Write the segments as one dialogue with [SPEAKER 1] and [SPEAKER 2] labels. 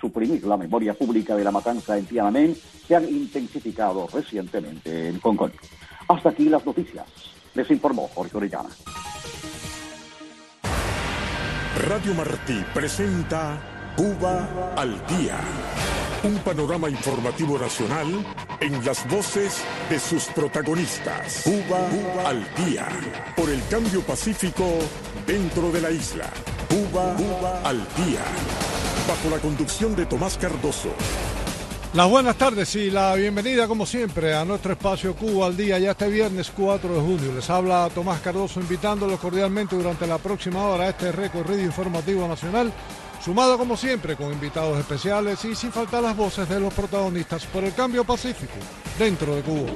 [SPEAKER 1] suprimir la memoria pública de la matanza en Tiananmen se han intensificado recientemente en Hong Kong. Hasta aquí las noticias. Les informó Jorge Orellana.
[SPEAKER 2] Radio Martí presenta Cuba al Día. Un panorama informativo nacional en las voces de sus protagonistas. Cuba al Día. Por el cambio pacífico dentro de la isla. Cuba al Día. Bajo la conducción de Tomás Cardoso.
[SPEAKER 3] Las buenas tardes y la bienvenida, como siempre, a nuestro espacio Cuba al Día, ya este viernes 4 de junio. Les habla Tomás Cardoso, invitándolos cordialmente durante la próxima hora a este recorrido informativo nacional, sumado como siempre con invitados especiales y sin faltar las voces de los protagonistas por el cambio pacífico dentro de Cuba.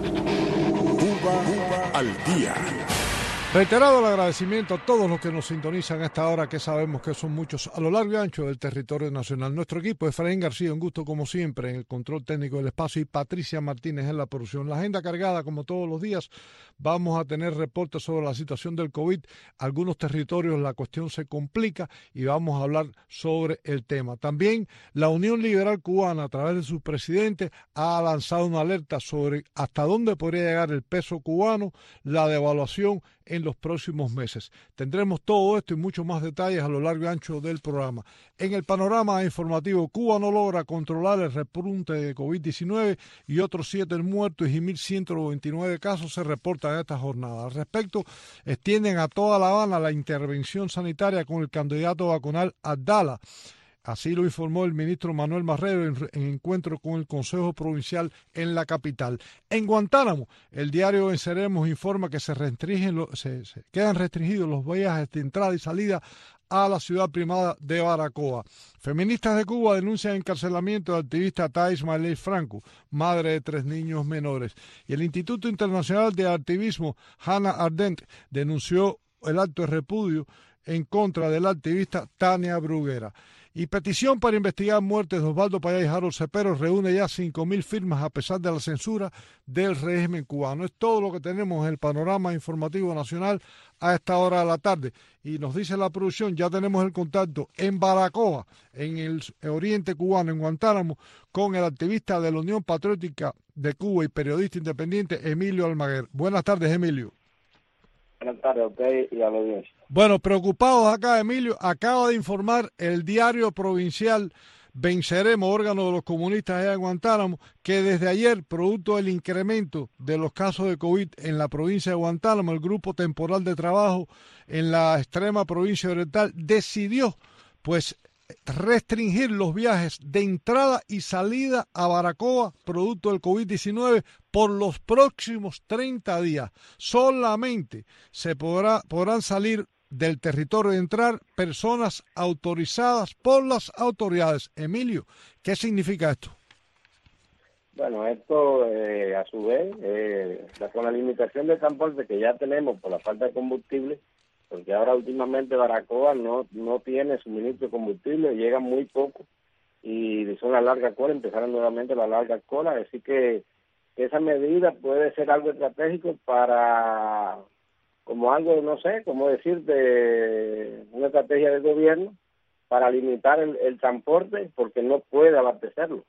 [SPEAKER 2] Cuba al Día.
[SPEAKER 3] Reiterado el agradecimiento a todos los que nos sintonizan a esta hora, que sabemos que son muchos a lo largo y ancho del territorio nacional. Nuestro equipo, Efraín García, un gusto como siempre en el control técnico del espacio, y Patricia Martínez en la producción. La agenda cargada como todos los días. Vamos a tener reportes sobre la situación del COVID. Algunos territorios la cuestión se complica y vamos a hablar sobre el tema. También la Unión Liberal Cubana, a través de su presidente, ha lanzado una alerta sobre hasta dónde podría llegar el peso cubano, la devaluación en los próximos meses. Tendremos todo esto y mucho más detalles a lo largo y ancho del programa. En el panorama informativo, Cuba no logra controlar el repunte de COVID-19 y otros 7 muertos y 1.129 casos se reportan esta jornada. Al respecto, extienden a toda La Habana la intervención sanitaria con el candidato vacunal Abdala. Así lo informó el ministro Manuel Marrero en encuentro con el Consejo Provincial en la capital. En Guantánamo, el diario Venceremos informa que se quedan restringidos los viajes de entrada y salida a la ciudad primada de Baracoa. Feministas de Cuba denuncian encarcelamiento del activista Thais Mailey Franco, madre de 3 niños menores. Y el Instituto Internacional de Activismo Hannah Arendt denunció el acto de repudio en contra del activista Tania Bruguera. Y petición para investigar muertes de Osvaldo Payá y Harold Cepero reúne ya 5.000 firmas a pesar de la censura del régimen cubano. Es todo lo que tenemos en el panorama informativo nacional a esta hora de la tarde. Y nos dice la producción, ya tenemos el contacto en Baracoa, en el oriente cubano, en Guantánamo, con el activista de la Unión Patriótica de Cuba y periodista independiente Emilio Almaguer. Buenas tardes, Emilio.
[SPEAKER 4] Buenas tardes a usted y a la audiencia.
[SPEAKER 3] Bueno, preocupados acá, Emilio, acaba de informar el diario provincial Venceremos, órgano de los comunistas allá en Guantánamo, que desde ayer, producto del incremento de los casos de COVID en la provincia de Guantánamo, el Grupo Temporal de Trabajo en la extrema provincia oriental decidió, pues, restringir los viajes de entrada y salida a Baracoa, producto del COVID-19, por los próximos 30 días. Solamente se podrán salir del territorio de entrar personas autorizadas por las autoridades. Emilio, ¿qué significa esto?
[SPEAKER 4] Bueno, esto a su vez, con la limitación de transporte que ya tenemos por la falta de combustible, porque ahora últimamente Baracoa no tiene suministro de combustible, llega muy poco y son las largas colas, empezaron nuevamente las largas colas, así que esa medida puede ser algo estratégico para, como algo, no sé, cómo decir, de una estrategia del gobierno para limitar el transporte porque no puede abastecerlo.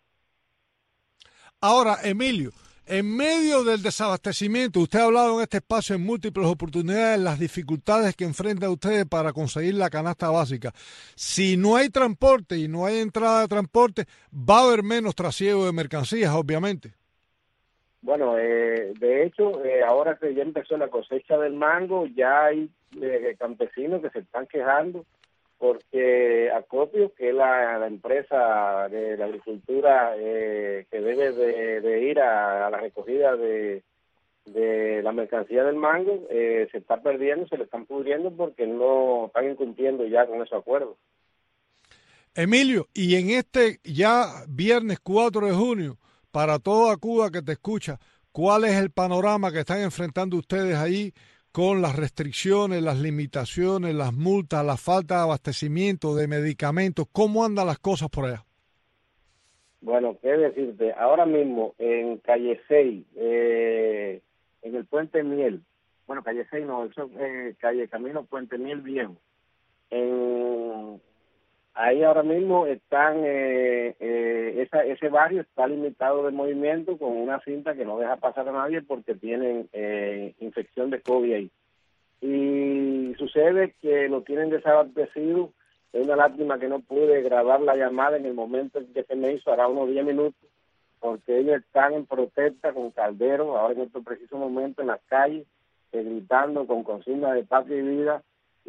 [SPEAKER 3] Ahora, Emilio, en medio del desabastecimiento, usted ha hablado en este espacio en múltiples oportunidades de las dificultades que enfrentan ustedes para conseguir la canasta básica. Si no hay transporte y no hay entrada de transporte, va a haber menos trasiego de mercancías, obviamente.
[SPEAKER 4] Bueno, de hecho, ahora que ya empezó la cosecha del mango, ya hay campesinos que se están quejando porque Acopio, que es la empresa de la agricultura que debe de ir a la recogida de la mercancía del mango, se está perdiendo, se le están pudriendo porque no están incumpliendo ya con esos acuerdos.
[SPEAKER 3] Emilio, y en este ya viernes 4 de junio, para toda Cuba que te escucha, ¿cuál es el panorama que están enfrentando ustedes ahí con las restricciones, las limitaciones, las multas, la falta de abastecimiento de medicamentos? ¿Cómo andan las cosas por allá?
[SPEAKER 4] Bueno, qué decirte, ahora mismo en Calle 6, en el Puente Miel, bueno, Calle 6 no, eso Calle Camino Puente Miel Viejo, ahí ahora mismo están ese barrio está limitado de movimiento con una cinta que no deja pasar a nadie porque tienen infección de COVID ahí. Y sucede que lo tienen desabastecido. Es una lástima que no pude grabar la llamada en el momento en que se me hizo, hará unos 10 minutos, porque ellos están en protesta con calderos, ahora en este preciso momento en las calles, gritando con consignas de patria y vida,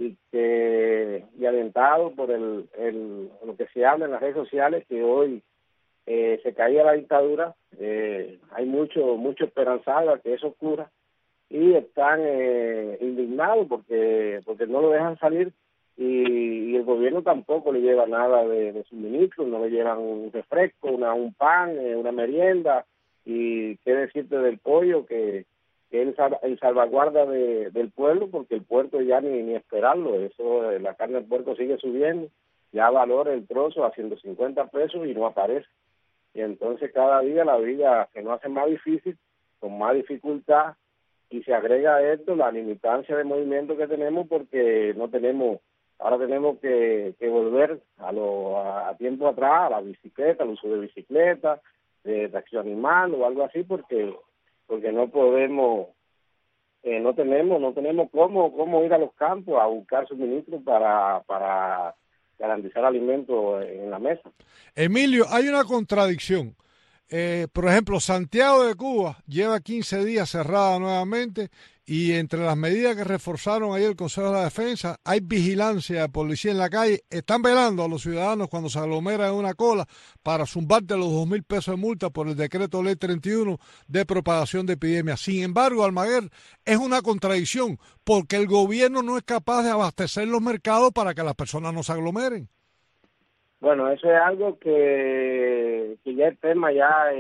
[SPEAKER 4] y alentado por lo que se habla en las redes sociales, que hoy se caía la dictadura. Hay mucho esperanzado a que eso ocurra, y están indignados porque no lo dejan salir, y el gobierno tampoco le lleva nada de suministro, no le llevan un refresco, un pan, una merienda, y qué decirte del pollo, que es el salvaguarda del pueblo, porque el puerto ya ni esperarlo, eso, la carne del puerto sigue subiendo, ya valora el trozo a 150 pesos y no aparece. Y entonces cada día la vida se nos hace más difícil, con más dificultad, y se agrega a esto la limitancia de movimiento que tenemos, porque ahora tenemos que volver a tiempo atrás, a la bicicleta, al uso de bicicleta, de tracción animal o algo así, porque no podemos, no tenemos cómo ir a los campos a buscar suministros para garantizar alimentos en la mesa.
[SPEAKER 3] Emilio, hay una contradicción. Por ejemplo, Santiago de Cuba lleva 15 días cerrada nuevamente, y entre las medidas que reforzaron ayer el Consejo de la Defensa, hay vigilancia de policía en la calle. Están velando a los ciudadanos cuando se aglomeran en una cola para zumbarte los 2.000 pesos de multa por el decreto ley 31 de propagación de epidemia. Sin embargo, Almaguer, es una contradicción porque el gobierno no es capaz de abastecer los mercados para que las personas no se aglomeren.
[SPEAKER 4] Bueno, eso es algo que ya es tema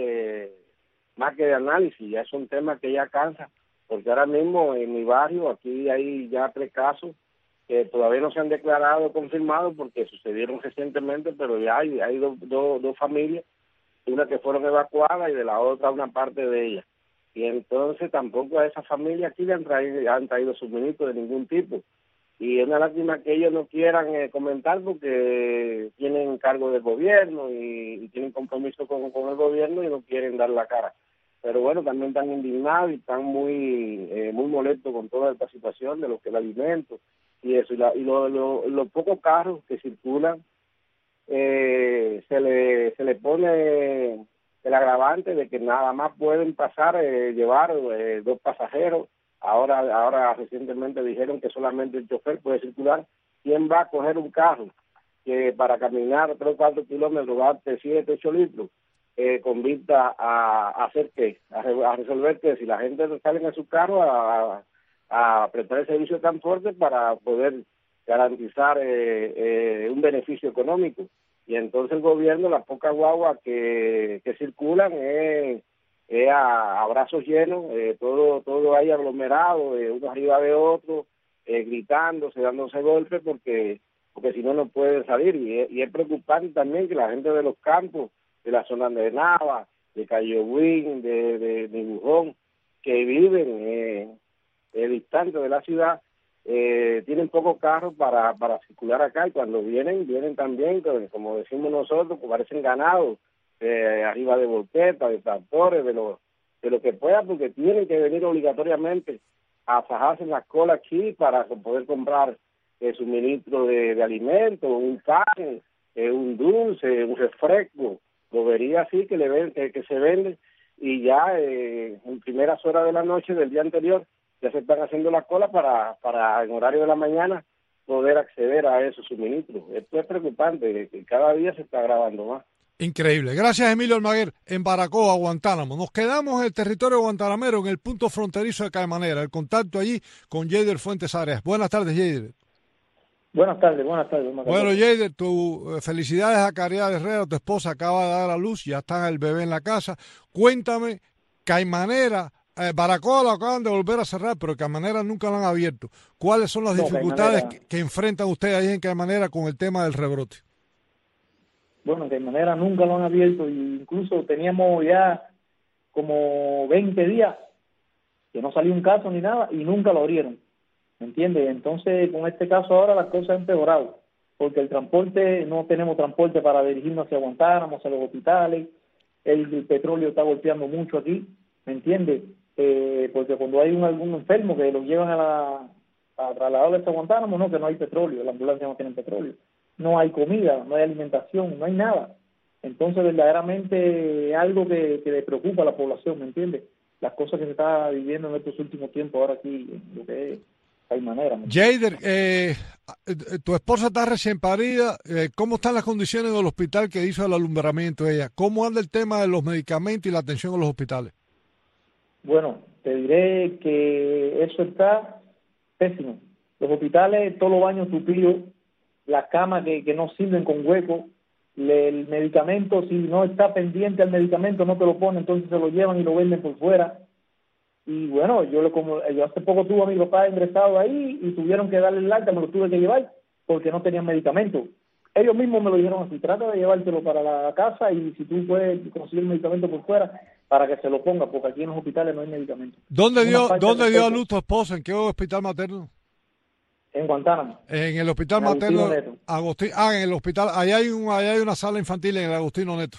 [SPEAKER 4] más que de análisis, ya es un tema que ya cansa, porque ahora mismo en mi barrio aquí hay ya 3 casos que todavía no se han declarado confirmados porque sucedieron recientemente, pero ya hay dos familias, una que fueron evacuadas y de la otra una parte de ellas. Y entonces tampoco a esas familias aquí le han traído suministros de ningún tipo. Y es una lástima que ellos no quieran comentar porque tienen cargo del gobierno y tienen compromiso con el gobierno y no quieren dar la cara. Pero bueno, también están indignados y están muy molestos con toda esta situación de lo que es el alimento y eso. Y los pocos carros que circulan, se le pone el agravante de que nada más pueden pasar, llevar 2 pasajeros. Ahora recientemente dijeron que solamente el chofer puede circular. ¿Quién va a coger un carro que para caminar 3 o 4 kilómetros gaste 7, 8 litros con vista a hacer qué? A resolver que si la gente sale en su carro a prestar el servicio de transporte para poder garantizar un beneficio económico. Y entonces el gobierno, las pocas guaguas que circulan a brazos llenos, todo ahí aglomerado, uno arriba de otro, gritándose, dándose golpes, porque si no pueden salir. Y es preocupante también que la gente de los campos, de la zona de Nava, de Cayohuín, de Bujón, que viven distantes de la ciudad, tienen pocos carros para circular acá, y cuando vienen también, como decimos nosotros, que parecen ganados, arriba de volquetas, de tractores, de lo que pueda, porque tienen que venir obligatoriamente a fajarse en la cola aquí para poder comprar suministro de alimentos, un pan, un dulce, un refresco, bobería así que se vende, y ya en primeras horas de la noche del día anterior ya se están haciendo las colas para en horario de la mañana poder acceder a esos suministros. Esto es preocupante, que cada día se está agravando más.
[SPEAKER 3] Increíble. Gracias, Emilio Almaguer, en Baracoa, Guantánamo. Nos quedamos en el territorio guantanamero, en el punto fronterizo de Caimanera. El contacto allí con Yeider Fuentes Arias. Buenas tardes, Yeider.
[SPEAKER 5] Buenas tardes.
[SPEAKER 3] Bueno, Yeider, felicidades a Caridad Herrera, tu esposa acaba de dar a luz, ya está el bebé en la casa. Cuéntame, Caimanera, Baracoa lo acaban de volver a cerrar, pero Caimanera nunca lo han abierto. ¿Cuáles son las dificultades que enfrentan ustedes ahí en Caimanera con el tema del rebrote?
[SPEAKER 5] Bueno, de manera nunca lo han abierto, e incluso teníamos ya como 20 días que no salió un caso ni nada y nunca lo abrieron, ¿me entiendes? Entonces con este caso ahora las cosas han empeorado, porque el transporte, no tenemos transporte para dirigirnos hacia Guantánamo, hacia los hospitales, el petróleo está golpeando mucho aquí, ¿me entiendes? Porque cuando hay algún enfermo que lo llevan a trasladar a Guantánamo, no, que no hay petróleo, la ambulancia no tiene petróleo, no hay comida, no hay alimentación, no hay nada. Entonces, verdaderamente, algo que le preocupa a la población, ¿me entiendes? Las cosas que se está viviendo en estos últimos tiempos ahora aquí, en lo que es Caimanera.
[SPEAKER 3] Jader, tu esposa está recién parida. ¿Cómo están las condiciones del hospital que hizo el alumbramiento ella? ¿Cómo anda el tema de los medicamentos y la atención en los hospitales?
[SPEAKER 5] Bueno, te diré que eso está pésimo. Los hospitales, todos los baños tupidos, las camas que no sirven con hueco, el medicamento, si no está pendiente al medicamento, no te lo ponen, entonces se lo llevan y lo venden por fuera. Y bueno, yo hace poco tuve a mi papá ingresado ahí y tuvieron que darle el alta, me lo tuve que llevar porque no tenían medicamento. Ellos mismos me lo dijeron así: trata de llevártelo para la casa y si tú puedes conseguir el medicamento por fuera para que se lo ponga, porque aquí en los hospitales no hay medicamento.
[SPEAKER 3] ¿Dónde dio a luz tu esposa? ¿En qué hospital materno?
[SPEAKER 5] En Guantánamo.
[SPEAKER 3] En el hospital materno Agustín. En el hospital, allá hay una sala infantil en el Agustino Neto.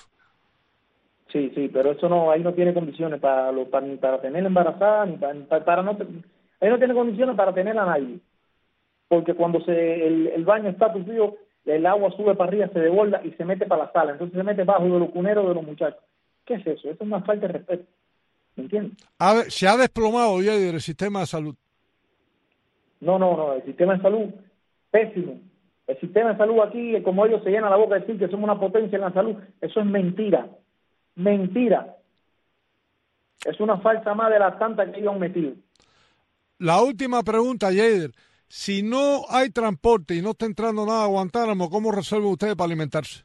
[SPEAKER 5] Sí, pero eso no, ahí no tiene condiciones para tenerla embarazada, ni para no, ahí no tiene condiciones para tener a nadie. Porque cuando el baño está tupido, el agua sube para arriba, se desborda y se mete para la sala. Entonces se mete bajo de los cuneros de los muchachos. ¿Qué es eso? Eso es una falta de respeto. ¿Me entiendes?
[SPEAKER 3] A ver, se ha desplomado ya el sistema de salud.
[SPEAKER 5] No, el sistema de salud, pésimo. El sistema de salud aquí, como ellos se llenan la boca de decir que somos una potencia en la salud, eso es mentira. Mentira. Es una falsa más de las tantas que ellos han metido.
[SPEAKER 3] La última pregunta, Jader. Si no hay transporte y no está entrando nada a Guantánamo, ¿cómo resuelven ustedes para alimentarse?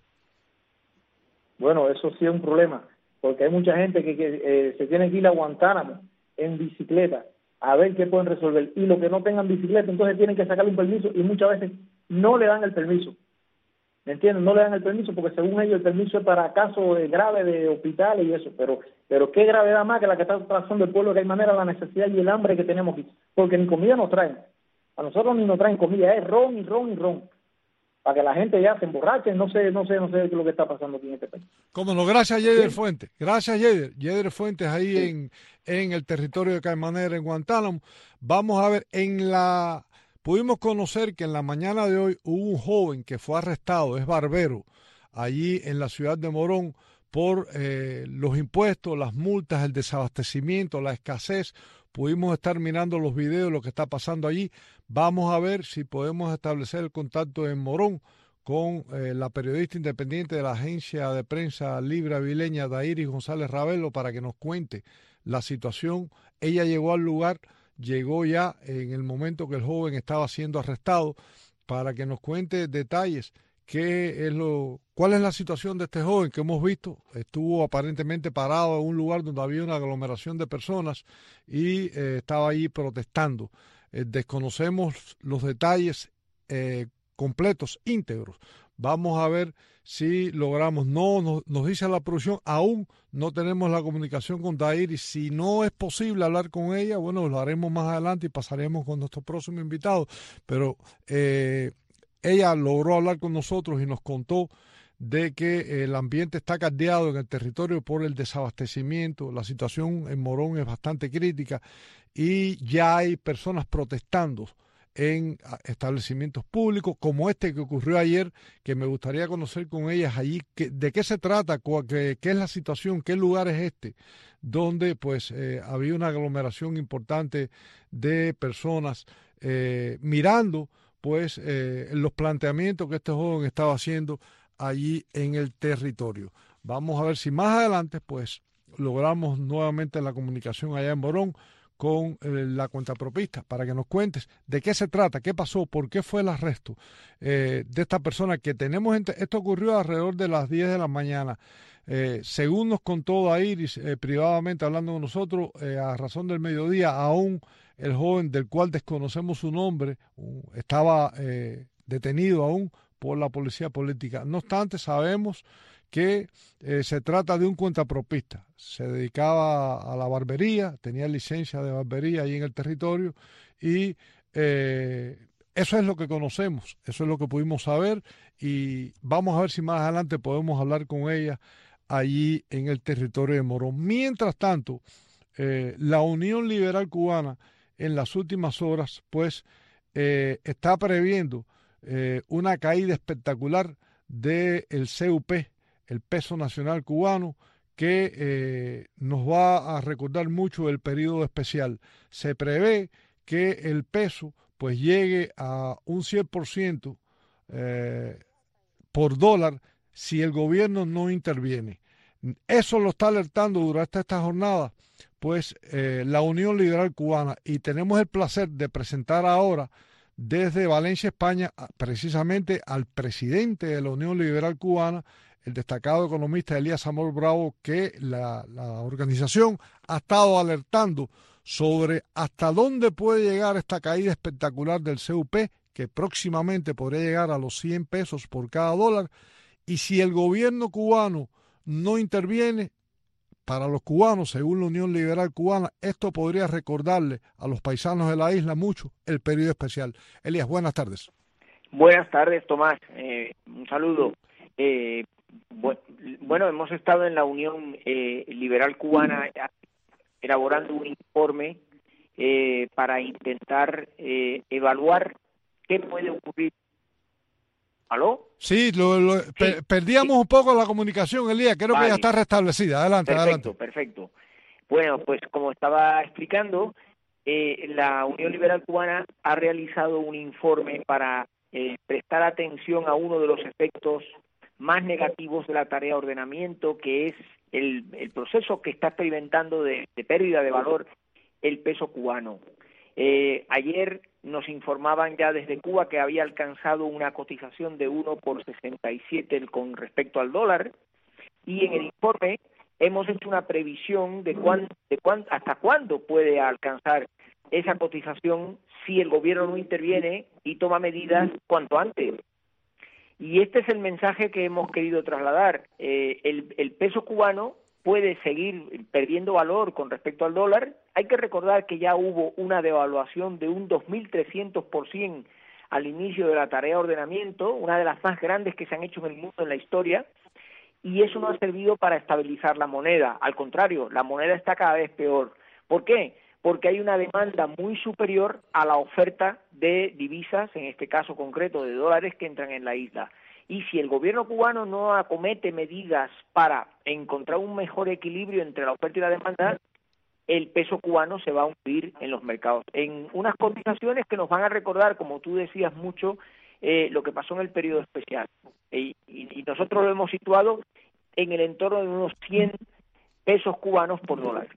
[SPEAKER 5] Bueno, eso sí es un problema, porque hay mucha gente que se tiene que ir a Guantánamo en bicicleta a ver qué pueden resolver. Y los que no tengan bicicleta, entonces tienen que sacarle un permiso y muchas veces no le dan el permiso. ¿Me entienden? No le dan el permiso porque según ellos el permiso es para casos graves de hospitales y eso. Pero qué gravedad más que la que está pasando el pueblo de Caimanera, la necesidad y el hambre que tenemos aquí. Porque ni comida nos traen. A nosotros ni nos traen comida, es ron y ron y ron. Para que la gente ya se emborrache, no sé qué es lo que está pasando aquí en este país.
[SPEAKER 3] Cómo no, gracias Jader Fuentes. Gracias Jader. Jader Fuentes ahí en el territorio de Caimanera, en Guantánamo. Vamos a ver, pudimos conocer que en la mañana de hoy hubo un joven que fue arrestado, es barbero, allí en la ciudad de Morón, por los impuestos, las multas, el desabastecimiento, la escasez. Pudimos estar mirando los videos, lo que está pasando allí. Vamos a ver si podemos establecer el contacto en Morón con la periodista independiente de la agencia de prensa libre avileña, Dairis González Ravelo, para que nos cuente la situación. Ella llegó al lugar, llegó ya en el momento que el joven estaba siendo arrestado, para que nos cuente detalles. ¿Cuál es la situación de este joven que hemos visto? Estuvo aparentemente parado en un lugar donde había una aglomeración de personas y estaba ahí protestando. Desconocemos los detalles completos, íntegros. Vamos a ver si logramos. Nos dice la producción, aún no tenemos la comunicación con Dairis. Si no es posible hablar con ella, bueno, lo haremos más adelante y pasaremos con nuestro próximo invitado. Pero ella logró hablar con nosotros y nos contó de que el ambiente está caldeado en el territorio por el desabastecimiento. La situación en Morón es bastante crítica y ya hay personas protestando en establecimientos públicos como este que ocurrió ayer, que me gustaría conocer con ellas allí de qué se trata, qué es la situación, qué lugar es este, donde pues había una aglomeración importante de personas mirando pues los planteamientos que este joven estaba haciendo allí en el territorio. Vamos a ver si más adelante pues logramos nuevamente la comunicación allá en Morón con la cuentapropista para que nos cuentes de qué se trata, qué pasó, por qué fue el arresto de esta persona que tenemos. Esto ocurrió alrededor de las 10 de la mañana. Según nos contó Dairis privadamente hablando con nosotros, a razón del mediodía, aún el joven del cual desconocemos su nombre estaba detenido aún por la policía política. No obstante, sabemos que se trata de un cuentapropista. Se dedicaba a la barbería, tenía licencia de barbería ahí en el territorio y eso es lo que conocemos, eso es lo que pudimos saber y vamos a ver si más adelante podemos hablar con ella allí en el territorio de Morón. Mientras tanto, la Unión Liberal Cubana en las últimas horas pues está previendo una caída espectacular del CUP, el peso nacional cubano, que nos va a recordar mucho el periodo especial. Se prevé que el peso pues llegue a un 100% por dólar si el gobierno no interviene. Eso lo está alertando durante esta jornada pues la Unión Liberal Cubana, y tenemos el placer de presentar ahora desde Valencia, España, precisamente al presidente de la Unión Liberal Cubana, el destacado economista Elías Amor Bravo, que la organización ha estado alertando sobre hasta dónde puede llegar esta caída espectacular del CUP, que próximamente podría llegar a los 100 pesos por cada dólar, y si el gobierno cubano no interviene, para los cubanos, según la Unión Liberal Cubana, esto podría recordarle a los paisanos de la isla mucho el periodo especial. Elías, buenas tardes.
[SPEAKER 6] Buenas tardes, Tomás. Un saludo. Bueno, hemos estado en la Unión Liberal Cubana elaborando un informe para intentar evaluar qué puede ocurrir. ¿Aló?
[SPEAKER 3] Sí, perdíamos un poco la comunicación, Elías. Creo que ya está restablecida. Adelante, adelante.
[SPEAKER 6] Perfecto. Bueno, pues como estaba explicando, la Unión Liberal Cubana ha realizado un informe para prestar atención a uno de los efectos más negativos de la tarea de ordenamiento, que es el proceso que está experimentando de pérdida de valor el peso cubano. Ayer nos informaban ya desde Cuba que había alcanzado una cotización de 1,67 con respecto al dólar, y en el informe hemos hecho una previsión de hasta cuándo puede alcanzar esa cotización si el gobierno no interviene y toma medidas cuanto antes. Y este es el mensaje que hemos querido trasladar. El peso cubano puede seguir perdiendo valor con respecto al dólar. Hay que recordar que ya hubo una devaluación de un 2.300% al inicio de la tarea de ordenamiento, una de las más grandes que se han hecho en el mundo en la historia, y eso no ha servido para estabilizar la moneda. Al contrario, la moneda está cada vez peor. ¿Por qué? Porque hay una demanda muy superior a la oferta de divisas, en este caso concreto de dólares, que entran en la isla. Y si el gobierno cubano no acomete medidas para encontrar un mejor equilibrio entre la oferta y la demanda, el peso cubano se va a hundir en los mercados, en unas cotizaciones que nos van a recordar, como tú decías mucho, lo que pasó en el periodo especial. Y nosotros lo hemos situado en el entorno de unos 100 pesos cubanos por dólar.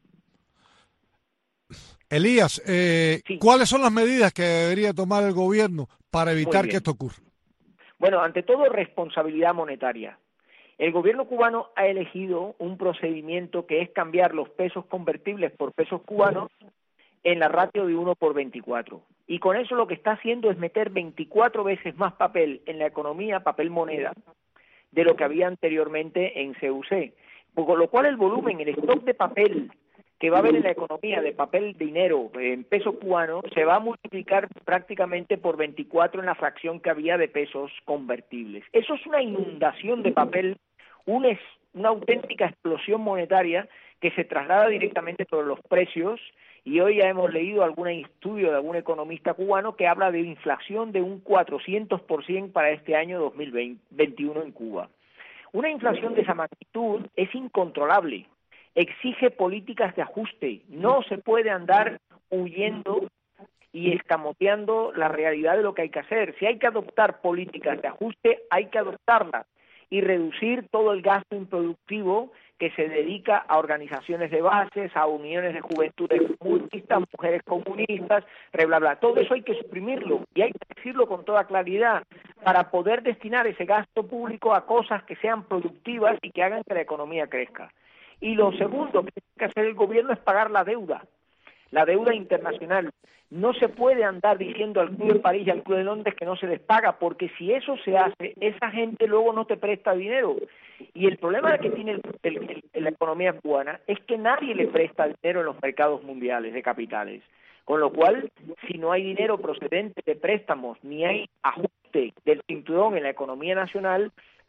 [SPEAKER 3] Elías,
[SPEAKER 6] Sí.
[SPEAKER 3] ¿Cuáles son las medidas que debería tomar el gobierno para evitar que esto ocurra?
[SPEAKER 6] Bueno, ante todo, responsabilidad monetaria. El gobierno cubano ha elegido un procedimiento que es cambiar los pesos convertibles por pesos cubanos en la ratio de 1:24. Y con eso lo que está haciendo es meter 24 veces más papel en la economía, papel moneda, de lo que había anteriormente en CUC. Con lo cual el volumen, el stock de papel que va a haber en la economía de papel dinero en peso cubano se va a multiplicar prácticamente por 24 en la fracción que había de pesos convertibles. Eso es una inundación de papel, una auténtica explosión monetaria que se traslada directamente por los precios, y hoy ya hemos leído algún estudio de algún economista cubano que habla de inflación de un 400% para este año 2021 en Cuba. Una inflación de esa magnitud es incontrolable. Exige políticas de ajuste. No se puede andar huyendo y escamoteando la realidad de lo que hay que hacer. Si hay que adoptar políticas de ajuste, hay que adoptarlas y reducir todo el gasto improductivo que se dedica a organizaciones de bases, a uniones de juventudes comunistas, mujeres comunistas, bla, bla. Todo eso hay que suprimirlo y hay que decirlo con toda claridad para poder destinar ese gasto público a cosas que sean productivas y que hagan que la economía crezca. Y lo segundo que tiene que hacer el gobierno es pagar la deuda internacional. No se puede andar diciendo al Club de París y al Club de Londres que no se les paga, porque si eso se hace, esa gente luego no te presta dinero. Y el problema que tiene la economía cubana es que nadie le presta dinero en los mercados mundiales de capitales. Con lo cual, si no hay dinero procedente de préstamos, ni hay ajuste del cinturón en la economía nacional,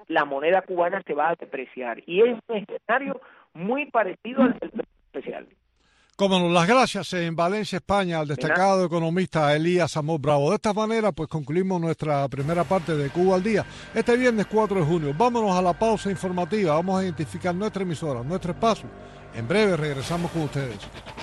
[SPEAKER 6] la moneda cubana se va a depreciar. Y es un escenario muy parecido al del especial.
[SPEAKER 3] Como no, las gracias en Valencia, España, al destacado economista Elías Amor Bravo. De esta manera, pues concluimos nuestra primera parte de Cuba al Día. Este viernes 4 de junio, vámonos a la pausa informativa. Vamos a identificar nuestra emisora, nuestro espacio. En breve regresamos con ustedes.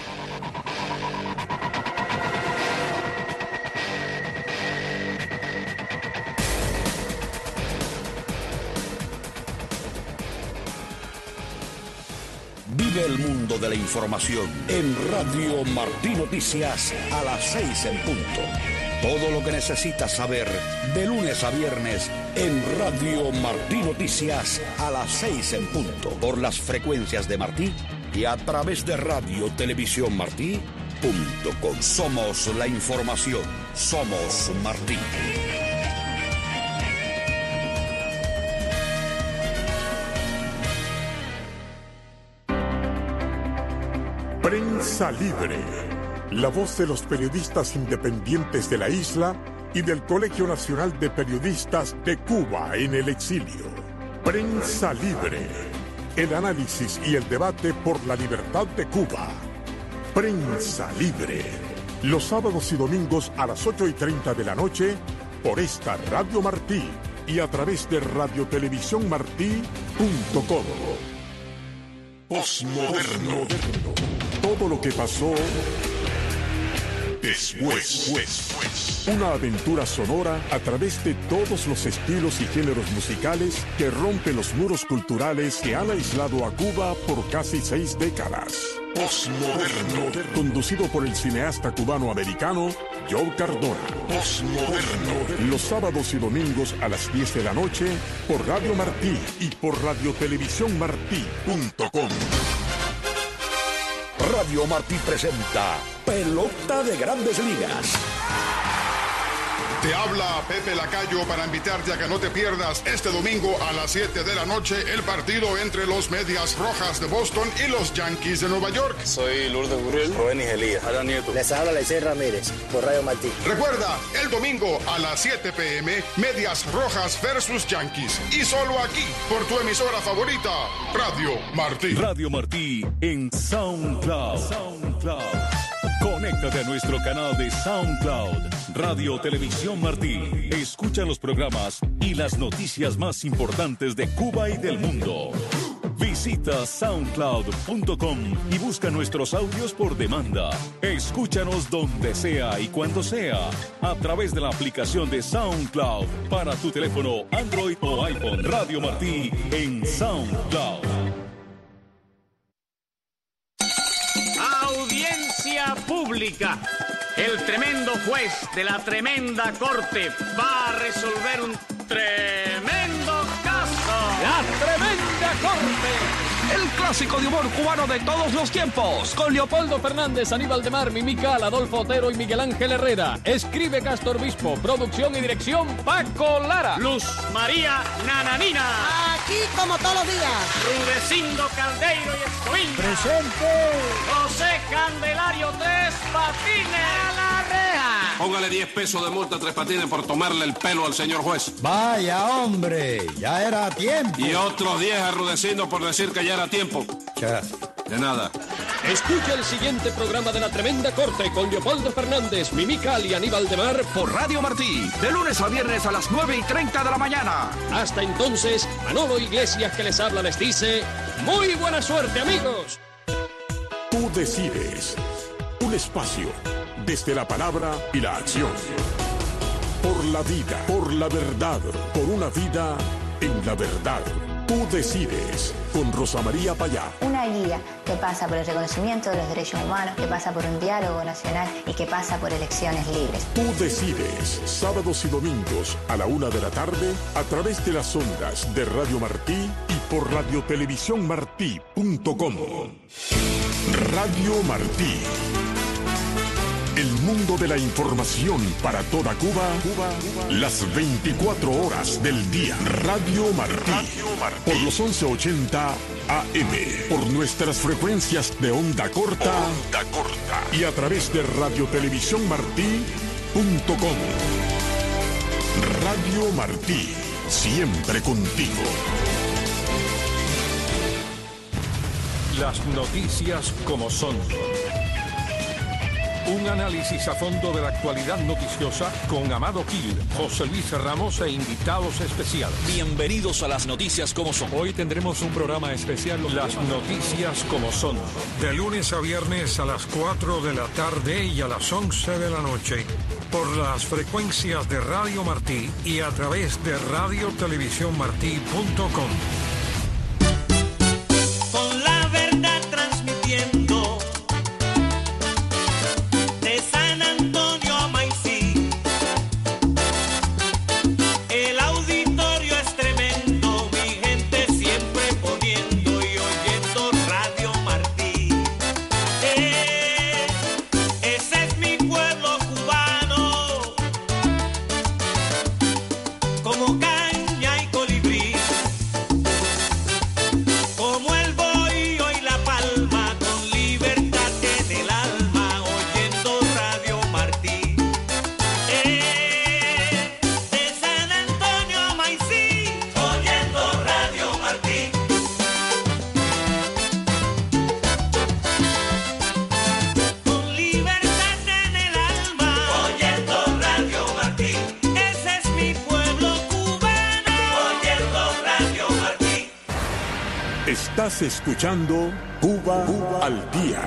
[SPEAKER 7] Vive el mundo de la información en Radio Martí Noticias a las 6 en punto. Todo lo que necesitas saber de lunes a viernes en Radio Martí Noticias a las 6 en punto. Por las frecuencias de Martí y a través de radiotelevisiónmartí.com. Somos la información. Somos Martí.
[SPEAKER 2] Prensa Libre, la voz de los periodistas independientes de la isla y del Colegio Nacional de Periodistas de Cuba en el exilio. Prensa Libre, el análisis y el debate por la libertad de Cuba. Prensa Libre, los sábados y domingos a las 8:30 de la noche por esta Radio Martí y a través de radiotelevisiónmartí.com. Postmoderno. Todo lo que pasó después. Una aventura sonora a través de todos los estilos y géneros musicales que rompe los muros culturales que han aislado a Cuba por casi 6 décadas. Postmoderno. Conducido por el cineasta cubano-americano Joe Cardona. Postmoderno. Los sábados y domingos a las 10 de la noche por Radio Martí y por radiotelevisiónmartí.com.
[SPEAKER 7] Radio Martí presenta Pelota de Grandes Ligas.
[SPEAKER 8] Te habla Pepe Lacayo para invitarte a que no te pierdas este domingo a las 7 de la noche el partido entre los Medias Rojas de Boston y los Yankees de Nueva York.
[SPEAKER 9] Soy Lourdes Burriel, Rubén Elías, Adán Nieto.
[SPEAKER 10] Les habla Lecey Ramírez por Radio Martí.
[SPEAKER 8] Recuerda, el domingo a las 7 p.m. Medias Rojas versus Yankees. Y solo aquí, por tu emisora favorita, Radio Martí.
[SPEAKER 11] Radio Martí en SoundCloud. Conéctate a nuestro canal de SoundCloud, Radio Televisión Martí. Escucha los programas y las noticias más importantes de Cuba y del mundo. Visita soundcloud.com y busca nuestros audios por demanda. Escúchanos donde sea y cuando sea, a través de la aplicación de SoundCloud para tu teléfono Android o iPhone. Radio Martí en SoundCloud.
[SPEAKER 12] Audiencia pública. El tremendo juez de la tremenda corte va a resolver un tremendo caso.
[SPEAKER 13] La tremenda corte. El clásico de humor cubano de todos los tiempos. Con Leopoldo Fernández, Aníbal de Mar, Mimical, Adolfo Otero y Miguel Ángel Herrera. Escribe Castor Obispo. Producción y dirección Paco Lara.
[SPEAKER 12] Luz María Nananina.
[SPEAKER 14] Aquí como todos los días.
[SPEAKER 12] Rudecindo Caldeiro y Escoviña.
[SPEAKER 14] Presente.
[SPEAKER 12] José Candelario Tres Patines.
[SPEAKER 14] A la reja.
[SPEAKER 15] Póngale 10 pesos de multa a Tres Patines por tomarle el pelo al señor juez.
[SPEAKER 16] Vaya, hombre, ya era tiempo.
[SPEAKER 15] Y otros 10 a Rudecindo por decir que ya era tiempo. De nada.
[SPEAKER 13] Escucha el siguiente programa de La Tremenda Corte con Leopoldo Fernández, Mimical y Aníbal de Mar por Radio Martí, de lunes a viernes a las 9:30 de la mañana. Hasta entonces, Manolo Iglesias que les habla les dice, muy buena suerte, amigos.
[SPEAKER 2] Tú decides. Un espacio desde la palabra y la acción. Por la vida, por la verdad, por una vida en la verdad. Tú decides, con Rosa María Payá.
[SPEAKER 17] Una guía que pasa por el reconocimiento de los derechos humanos, que pasa por un diálogo nacional y que pasa por elecciones libres.
[SPEAKER 2] Tú decides, sábados y domingos a la 1 de la tarde, a través de las ondas de Radio Martí y por radiotelevisiónmartí.com. Radio Martí. El mundo de la información para toda Cuba, las 24 horas del día. Radio Martí. Por los 1180 AM. Por nuestras frecuencias de onda corta. Y a través de radiotelevisiónmartí.com. Radio Martí. siempre contigo.
[SPEAKER 11] Las noticias como son. Un análisis a fondo de la actualidad noticiosa con Amado Gil, José Luis Ramos e invitados especiales.
[SPEAKER 13] Bienvenidos a las noticias como son.
[SPEAKER 11] Hoy tendremos un programa especial. Las noticias como son.
[SPEAKER 18] De lunes a viernes a las 4 de la tarde y a las 11 de la noche. Por las frecuencias de Radio Martí y a través de radiotelevisiónmartí.com.
[SPEAKER 19] Con la verdad transmitiendo de San Antonio a Maicí. El auditorio es tremendo, mi gente siempre poniendo y oyendo Radio Martí. Ese es mi pueblo cubano, como caña y colibrí. Como el bohío y la palma, con libertad en el alma, oyendo Radio Martí. De San Antonio a Maicí, oyendo Radio Martí. Con libertad en el alma, oyendo Radio Martí. Ese es mi pueblo cubano, oyendo Radio Martí.
[SPEAKER 2] Estás escuchando Cuba al Día.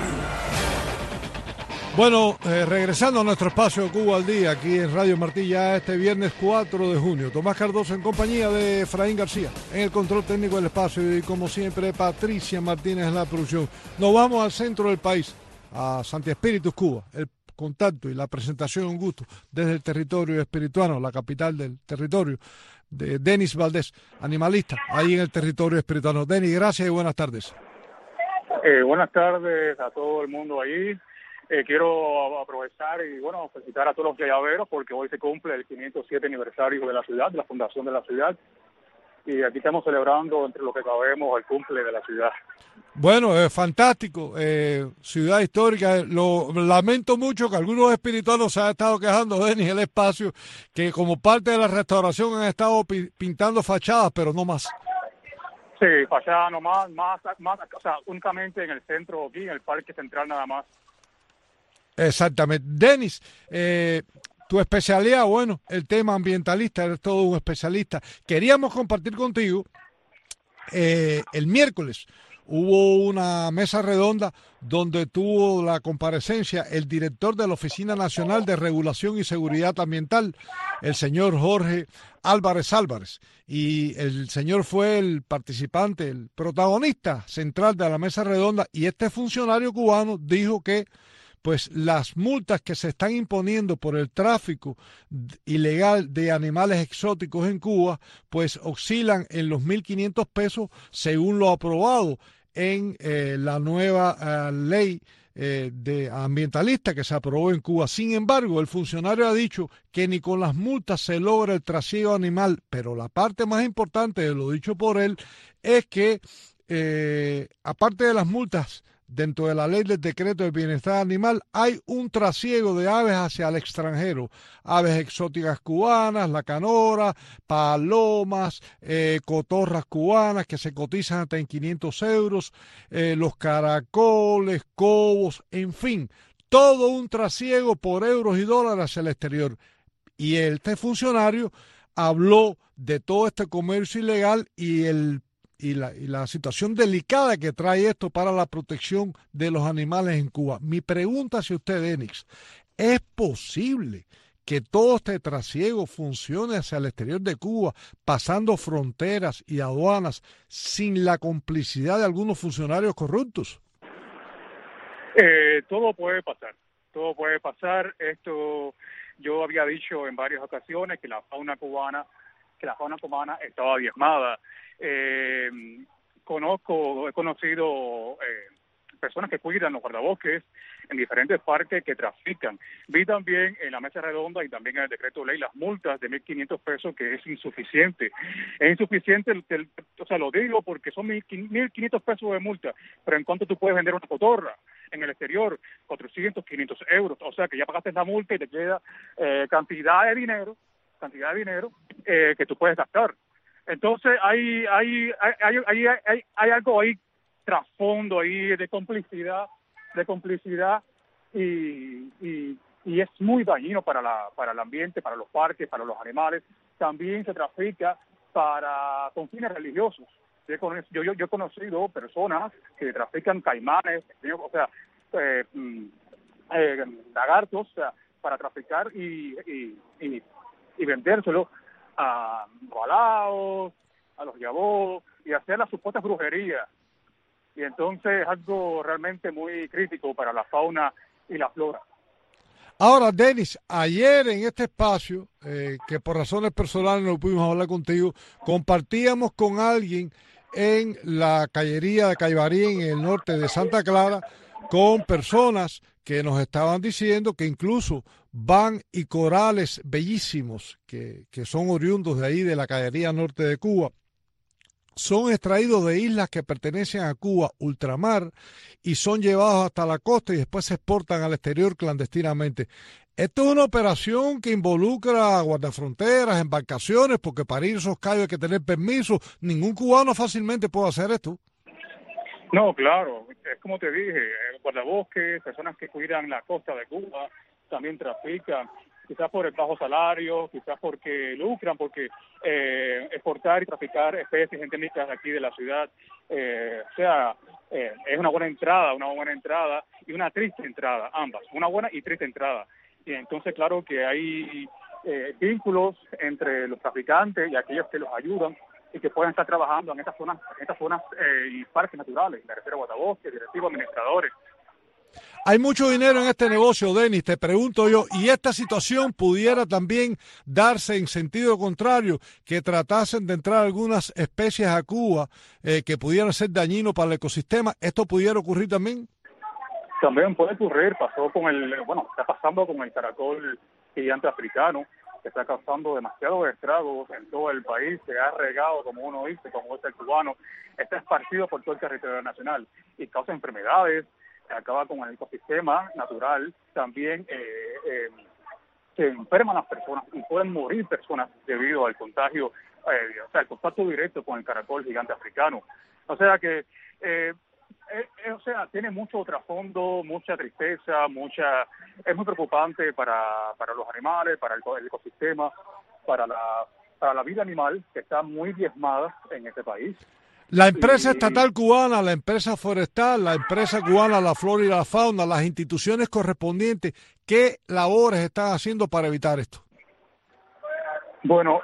[SPEAKER 3] Bueno, regresando a nuestro espacio Cuba al Día, aquí en Radio Martí, ya este viernes 4 de junio. Tomás Cardoso en compañía de Efraín García, en el control técnico del espacio, y como siempre, Patricia Martínez en la producción. Nos vamos al centro del país, a Santi Espíritus, Cuba. El contacto y la presentación, un gusto, desde el territorio espirituano, la capital del territorio, de Denis Valdés, animalista, ahí en el territorio espirituano. Denis, gracias y buenas tardes.
[SPEAKER 20] Buenas tardes a todo el mundo ahí. Quiero aprovechar y, felicitar a todos los llaveros porque hoy se cumple el 507 aniversario de la ciudad, de la fundación de la ciudad. Y aquí estamos celebrando, entre lo que cabemos, el cumple de la ciudad.
[SPEAKER 3] Bueno, es fantástico, ciudad histórica. Lo lamento mucho que algunos espirituanos se han estado quejando, Denis, el espacio, que como parte de la restauración han estado pintando fachadas, pero no más.
[SPEAKER 20] Sí, fachada nomás, más, o sea, únicamente en el centro, aquí en el Parque Central nada más.
[SPEAKER 3] Exactamente. Denis, tu especialidad, el tema ambientalista, eres todo un especialista. Queríamos compartir contigo, el miércoles hubo una mesa redonda donde tuvo la comparecencia el director de la Oficina Nacional de Regulación y Seguridad Ambiental, el señor Jorge Álvarez. Y el señor fue el participante, el protagonista central de la mesa redonda, y este funcionario cubano dijo que pues las multas que se están imponiendo por el tráfico ilegal de animales exóticos en Cuba, pues oscilan en los 1.500 pesos según lo aprobado en la nueva ley de ambientalista que se aprobó en Cuba. Sin embargo, el funcionario ha dicho que ni con las multas se logra el trasiego animal, pero la parte más importante de lo dicho por él es que aparte de las multas, dentro de la ley del decreto del bienestar animal, hay un trasiego de aves hacia el extranjero. Aves exóticas cubanas, la canora, palomas, cotorras cubanas que se cotizan hasta en 500 euros, los caracoles, cobos, en fin, todo un trasiego por euros y dólares hacia el exterior. Y este funcionario habló de todo este comercio ilegal y la situación delicada que trae esto para la protección de los animales en Cuba. Mi pregunta hacia usted, Denis, ¿es posible que todo este trasiego funcione hacia el exterior de Cuba, pasando fronteras y aduanas, sin la complicidad de algunos funcionarios corruptos?
[SPEAKER 20] Todo puede pasar. Esto yo había dicho en varias ocasiones que la fauna cubana estaba diezmada. He conocido personas que cuidan los guardabosques en diferentes parques que trafican. Vi también en la mesa redonda y también en el decreto de ley las multas de 1.500 pesos, que es insuficiente. Es insuficiente, lo digo porque son 1.500 pesos de multa, pero ¿en cuánto tú puedes vender una cotorra en el exterior? 400, 500 euros. O sea que ya pagaste la multa y te queda cantidad de dinero que tú puedes gastar. Entonces hay algo ahí trasfondo ahí de complicidad y es muy dañino para el ambiente, para los parques, para los animales. También se trafica con fines religiosos. Yo he conocido personas que trafican caimanes, o sea, lagartos, o sea, para traficar y vendérselo a balaos, a los yabos y hacer las supuestas brujerías. Y entonces es algo realmente muy crítico para la fauna y la flora.
[SPEAKER 3] Ahora, Denis, ayer en este espacio, que por razones personales no pudimos hablar contigo, compartíamos con alguien en la callería de Caibarí, en el norte de Santa Clara, con personas que nos estaban diciendo que incluso van y corales bellísimos, que son oriundos de ahí, de la callería norte de Cuba, son extraídos de islas que pertenecen a Cuba, ultramar, y son llevados hasta la costa y después se exportan al exterior clandestinamente. Esto es una operación que involucra guardafronteras, embarcaciones, porque para ir a esos callos hay que tener permiso. Ningún cubano fácilmente puede hacer esto.
[SPEAKER 20] No, claro, es como te dije, guardabosques, personas que cuidan la costa de Cuba, también trafican, quizás por el bajo salario, quizás porque lucran, porque exportar y traficar especies endémicas de aquí de la ciudad, es una buena entrada y una triste entrada, ambas, una buena y triste entrada. Y entonces, claro que hay vínculos entre los traficantes y aquellos que los ayudan y que pueden estar trabajando en estas zonas y parques naturales, me refiero a guardabosques, directivos, administradores.
[SPEAKER 3] Hay mucho dinero en este negocio, Denis, te pregunto yo, ¿y esta situación pudiera también darse en sentido contrario, que tratasen de entrar algunas especies a Cuba que pudieran ser dañinos para el ecosistema? ¿Esto pudiera ocurrir también?
[SPEAKER 20] También puede ocurrir, está pasando con el caracol gigante africano, que está causando demasiados estragos en todo el país, se ha regado, como uno dice, como es el cubano, está esparcido por todo el territorio nacional y causa enfermedades, acaba con el ecosistema natural, también se enferman las personas y pueden morir personas debido al contagio, el contacto directo con el caracol gigante africano. O sea que, tiene mucho trasfondo, mucha tristeza, es muy preocupante para los animales, para el ecosistema, para la vida animal, que está muy diezmada en este país.
[SPEAKER 3] La empresa estatal cubana, la empresa forestal, la empresa cubana, la flora y la fauna, las instituciones correspondientes, ¿qué labores están haciendo para evitar esto?
[SPEAKER 20] Bueno,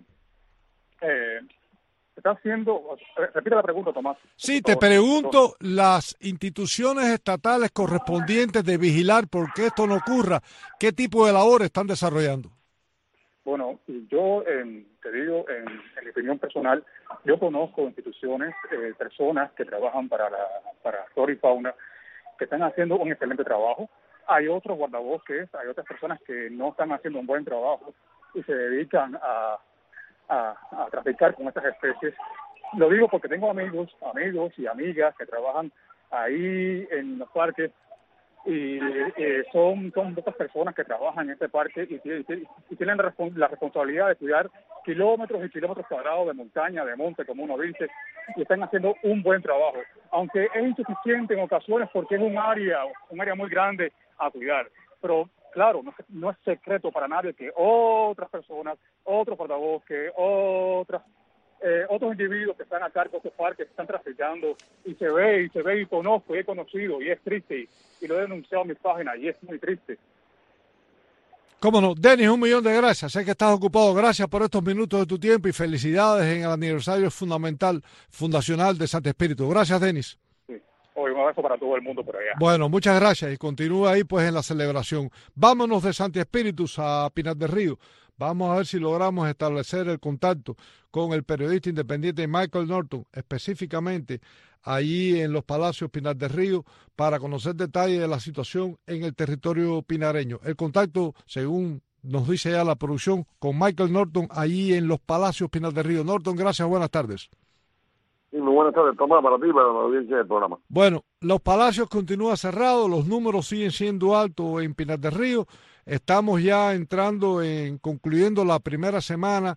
[SPEAKER 20] está haciendo... Repite la pregunta, Tomás.
[SPEAKER 3] Sí, te pregunto, las instituciones estatales correspondientes de vigilar por que esto no ocurra, ¿qué tipo de labores están desarrollando?
[SPEAKER 20] Bueno, yo te digo, en mi opinión personal, yo conozco instituciones, personas que trabajan para flora y fauna, que están haciendo un excelente trabajo. Hay otros guardabosques, hay otras personas que no están haciendo un buen trabajo y se dedican a traficar con estas especies. Lo digo porque tengo amigos y amigas que trabajan ahí en los parques y son pocas personas que trabajan en este parque y tienen la responsabilidad de cuidar kilómetros y kilómetros cuadrados de montaña, de monte, como uno dice, y están haciendo un buen trabajo, aunque es insuficiente en ocasiones porque es un área muy grande a cuidar, pero claro, no es secreto para nadie que otras personas, otros guardabosques, otros individuos que están a cargo de estos parques están traficando y se ve y conozco y he conocido y es triste y lo he denunciado en mis páginas y es muy triste.
[SPEAKER 3] Cómo no, Denis, 1.000.000 de gracias, sé que estás ocupado, gracias por estos minutos de tu tiempo y felicidades en el aniversario fundacional de Santo Espíritu. Gracias, Denis.
[SPEAKER 20] Sí. Hoy un abrazo para todo el mundo por allá.
[SPEAKER 3] Bueno, muchas gracias y continúa ahí pues en la celebración. Vámonos de Santo Espíritu a Pinar del Río. Vamos a ver si logramos establecer el contacto con el periodista independiente Michael Norton, específicamente allí en los Palacios Pinar del Río, para conocer detalles de la situación en el territorio pinareño. El contacto, según nos dice ya la producción, con Michael Norton allí en los Palacios Pinar del Río. Norton, gracias, buenas tardes.
[SPEAKER 21] Sí, muy buenas tardes, Tomás, para ti y para la audiencia del programa.
[SPEAKER 3] Bueno, los Palacios continúan cerrados, los números siguen siendo altos en Pinar del Río. Estamos ya concluyendo la primera semana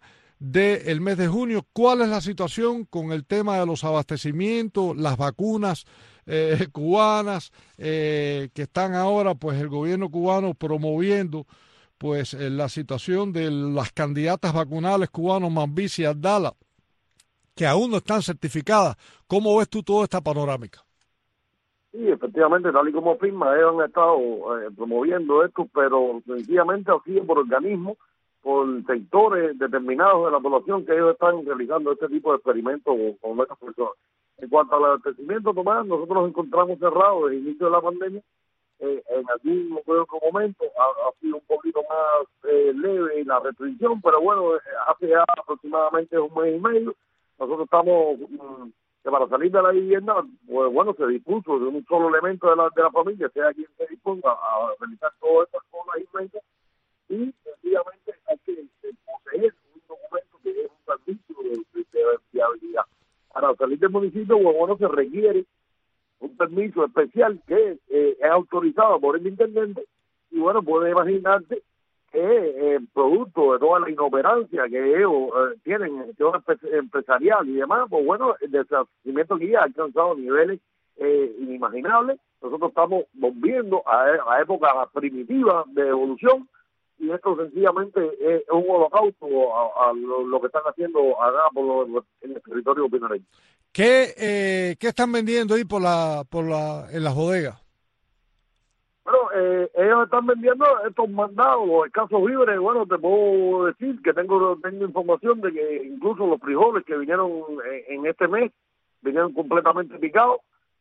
[SPEAKER 3] del mes de junio. ¿Cuál es la situación con el tema de los abastecimientos, las vacunas cubanas que están ahora, pues el gobierno cubano promoviendo pues la situación de las candidatas vacunales cubanos Mambizi y Abdala, que aún no están certificadas? ¿Cómo ves tú toda esta panorámica?
[SPEAKER 21] Sí, efectivamente, tal y como firma, ellos han estado promoviendo esto, pero sencillamente ha sido por organismos, por sectores determinados de la población que ellos están realizando este tipo de experimentos con estas personas. En cuanto al abastecimiento, Tomás, nosotros nos encontramos cerrados desde el inicio de la pandemia. En algún momento ha sido un poquito más leve la restricción, pero bueno, hace ya aproximadamente un mes y medio, nosotros estamos... que para salir de la vivienda, pues bueno, se dispuso de un solo elemento de la familia, sea quien se disponga a realizar todas estas cosas inmensas, y sencillamente hay que poseer un documento que es un servicio de fiabilidad. Para salir del municipio, pues bueno, se requiere un permiso especial que es autorizado por el intendente, y bueno, puede imaginarse que producto de toda la inoperancia que ellos tienen en gestión empresarial y demás, pues bueno, el desabastecimiento aquí ha alcanzado niveles inimaginables. Nosotros estamos volviendo a épocas primitivas de evolución, y esto sencillamente es un holocausto a lo que están haciendo acá en el territorio pinareño.
[SPEAKER 3] ¿Qué están vendiendo ahí en las bodegas?
[SPEAKER 21] Bueno, ellos están vendiendo estos mandados, los escasos víveres. Bueno, te puedo decir que tengo información de que incluso los frijoles que vinieron en este mes vinieron completamente picados.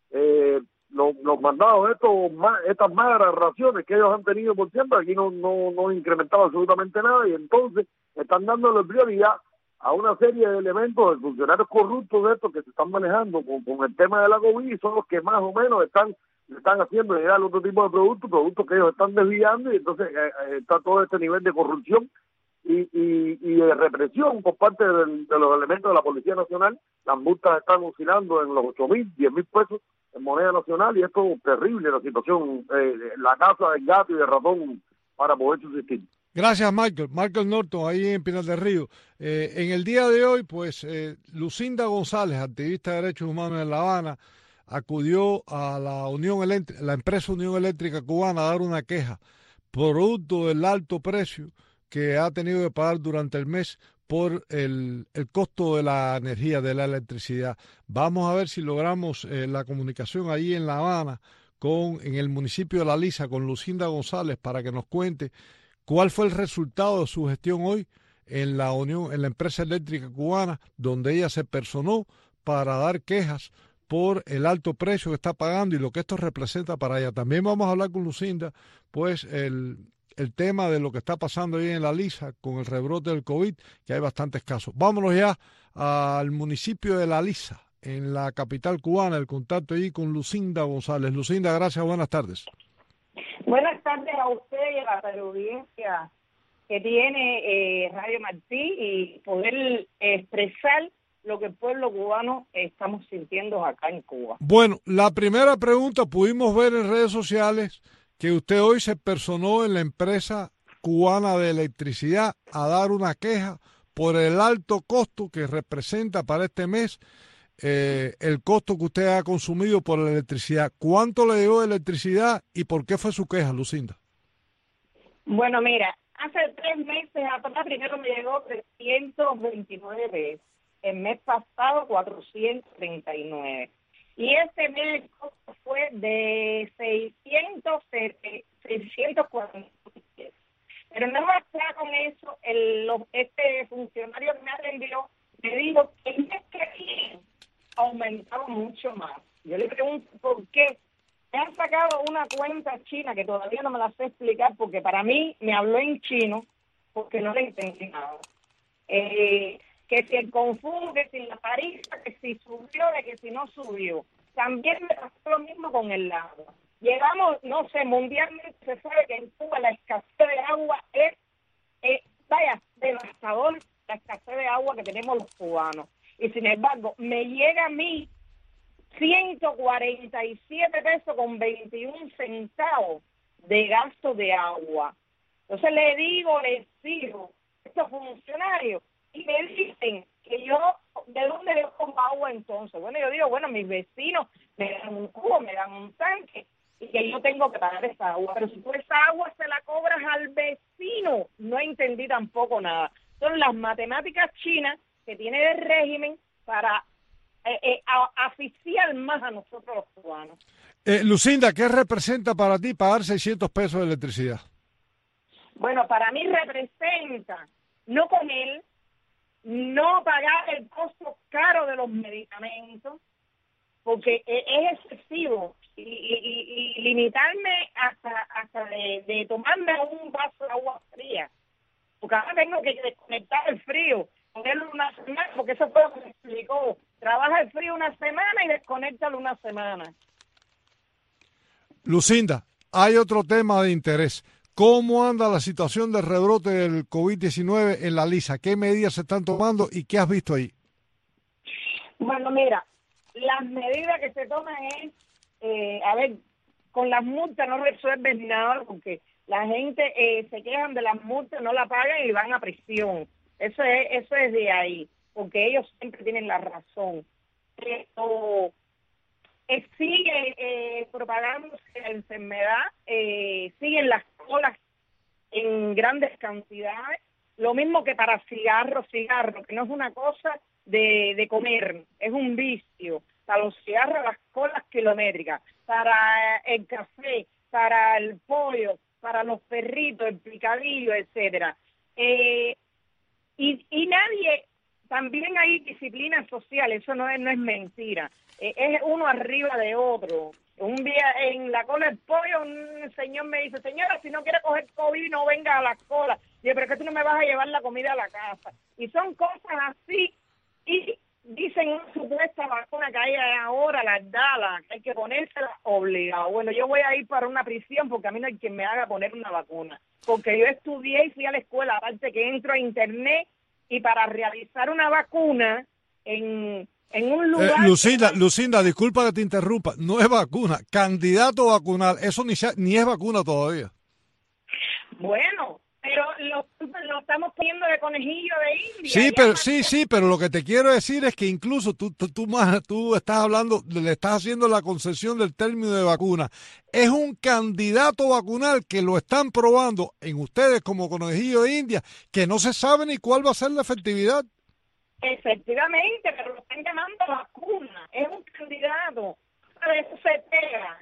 [SPEAKER 21] Los mandados, estas magras raciones que ellos han tenido por siempre, aquí no han incrementado absolutamente nada, y entonces están dándole prioridad a una serie de elementos de funcionarios corruptos de estos que se están manejando con el tema de la COVID, y son los que más o menos están haciendo llegar otro tipo de productos que ellos están desviando, y entonces está todo este nivel de corrupción y de represión por parte de los elementos de la Policía Nacional. Las multas están oscilando en los 8.000, 10.000 pesos en moneda nacional, y esto es terrible, la situación, la casa del gato y del ratón para poder subsistir.
[SPEAKER 3] Gracias, Michael Norton, ahí en Pinar del Río. En el día de hoy, pues, Lucinda González, activista de derechos humanos en La Habana, acudió a la empresa Unión Eléctrica Cubana a dar una queja producto del alto precio que ha tenido que pagar durante el mes por el costo de la energía, de la electricidad. Vamos a ver si logramos la comunicación ahí en La Habana, en el municipio de La Lisa, con Lucinda González, para que nos cuente cuál fue el resultado de su gestión hoy en la empresa eléctrica cubana, donde ella se personó para dar quejas por el alto precio que está pagando y lo que esto representa para ella. También vamos a hablar con Lucinda, pues el tema de lo que está pasando ahí en La Lisa con el rebrote del COVID, que hay bastantes casos. Vámonos ya al municipio de La Lisa, en la capital cubana, el contacto ahí con Lucinda González. Lucinda, gracias, buenas tardes.
[SPEAKER 1] Buenas tardes a usted y a la audiencia que tiene Radio Martí, y poder expresar lo que el pueblo cubano estamos sintiendo acá en Cuba.
[SPEAKER 3] Bueno, la primera pregunta, pudimos ver en redes sociales que usted hoy se personó en la empresa cubana de electricidad a dar una queja por el alto costo que representa para este mes el costo que usted ha consumido por la electricidad. ¿Cuánto le dio de electricidad y por qué fue su queja, Lucinda?
[SPEAKER 1] Bueno, mira, hace 3 meses atrás primero me llegó 329 pesos. El mes pasado 439. Y este mes el costo fue de 640. Pero no basta con eso, este funcionario que me atendió me dijo que el mes que viene aumentaba mucho más. Yo le pregunto por qué. Me han sacado una cuenta china que todavía no me la sé explicar, porque para mí me habló en chino porque no le entendí nada. Que si el confundo, que si la tarifa, que si subió, de que si no subió. También me pasó lo mismo con el agua. Llegamos, no sé, mundialmente se sabe que en Cuba la escasez de agua es devastador, la escasez de agua que tenemos los cubanos. Y sin embargo, me llega a mí 147 pesos con 21 centavos de gasto de agua. Entonces le exijo a estos funcionarios y me dicen que yo, ¿de dónde yo compro agua entonces? Bueno, yo digo, bueno, mis vecinos me dan un cubo, me dan un tanque, y que yo tengo que pagar esa agua. Pero si tú esa agua se la cobras al vecino, no entendí tampoco nada. Son las matemáticas chinas que tiene el régimen para asfixiar más a nosotros los cubanos.
[SPEAKER 3] Lucinda, ¿qué representa para ti pagar 600 pesos de electricidad?
[SPEAKER 1] Bueno, para mí representa no comer, no pagar el costo caro de los medicamentos, porque es excesivo, y limitarme hasta de tomarme un vaso de agua fría, porque ahora tengo que desconectar el frío, ponerlo una semana, porque eso fue lo que me explicó. Trabaja el frío una semana y desconéctalo una semana.
[SPEAKER 3] Lucinda, hay otro tema de interés. ¿Cómo anda la situación del rebrote del COVID-19 en la Lisa? ¿Qué medidas se están tomando y qué has visto ahí?
[SPEAKER 1] Bueno, mira, las medidas que se toman es, a ver, con las multas no resuelven nada, porque la gente se quejan de las multas, no la pagan y van a prisión. Eso es de ahí, porque ellos siempre tienen la razón. Pero sigue propagándose la enfermedad, siguen las colas en grandes cantidades, lo mismo que para cigarros, que no es una cosa de comer, es un vicio. Para los cigarros, las colas kilométricas, para el café, para el pollo, para los perritos, el picadillo, etcétera. Y nadie, también hay disciplina social, eso no es mentira. Es uno arriba de otro. Un día en la cola del pollo, un señor me dice, señora, si no quiere coger COVID, no venga a la cola. Y yo, pero es que tú no me vas a llevar la comida a la casa. Y son cosas así. Y dicen una supuesta vacuna que hay ahora, la Dala, que hay que ponérsela obligado. Bueno, yo voy a ir para una prisión porque a mí no hay quien me haga poner una vacuna. Porque yo estudié y fui a la escuela, aparte que entro a internet, y para realizar una vacuna en un lugar...
[SPEAKER 3] Lucinda, disculpa que te interrumpa, no es vacuna, candidato vacunal, eso ni es vacuna todavía.
[SPEAKER 1] Bueno, pero lo estamos poniendo de conejillo de India.
[SPEAKER 3] Sí, pero lo que te quiero decir es que incluso tú estás hablando, le estás haciendo la concesión del término de vacuna. Es un candidato vacunal que lo están probando en ustedes como conejillo de India, que no se sabe ni cuál va a ser la efectividad.
[SPEAKER 1] Efectivamente, pero lo están llamando vacuna. Es un candidato. Eso se pega.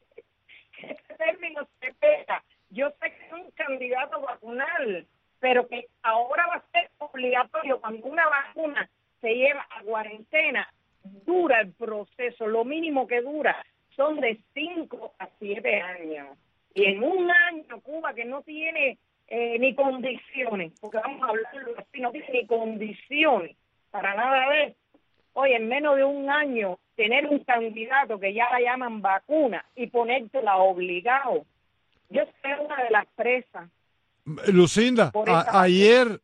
[SPEAKER 1] Ese término se pega. Yo sé que es un candidato vacunal, pero que ahora va a ser obligatorio cuando una vacuna se lleva a cuarentena. Dura el proceso, lo mínimo que dura son de 5 a 7 años. Y en un año Cuba, que no tiene ni condiciones, porque vamos a hablarlo así, no tiene ni condiciones para nada de eso. Oye, en menos de un año tener un candidato que ya la llaman vacuna y ponértela obligado. Yo soy una de las presas.
[SPEAKER 3] Lucinda, ayer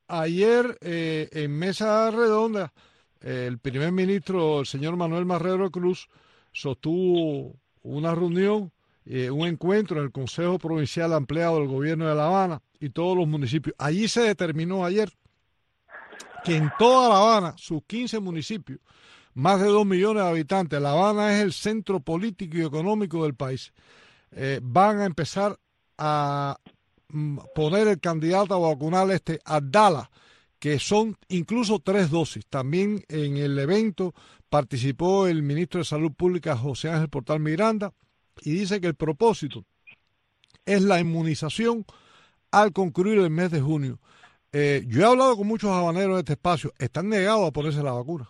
[SPEAKER 3] en mesa redonda, el primer ministro, el señor Manuel Marrero Cruz, sostuvo una reunión, un encuentro en el Consejo Provincial Ampliado del Gobierno de La Habana y todos los municipios. Allí se determinó ayer que en toda La Habana, sus 15 municipios, más de 2 millones de habitantes, La Habana es el centro político y económico del país, van a empezar a poner el candidato vacunal Abdala, que son incluso 3 dosis. También en el evento participó el ministro de Salud Pública, José Ángel Portal Miranda, y dice que el propósito es la inmunización al concluir el mes de junio. Yo he hablado con muchos habaneros de este espacio, están negados a ponerse la vacuna.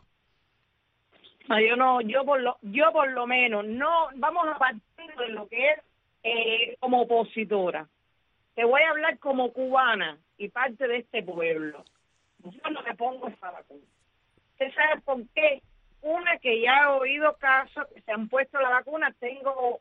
[SPEAKER 1] No, yo por lo menos, no, vamos a partir de lo que es como opositora. Te voy a hablar como cubana y parte de este pueblo. Yo no me pongo esa vacuna. ¿Usted sabe por qué? Una, que ya he oído casos que se han puesto la vacuna. Tengo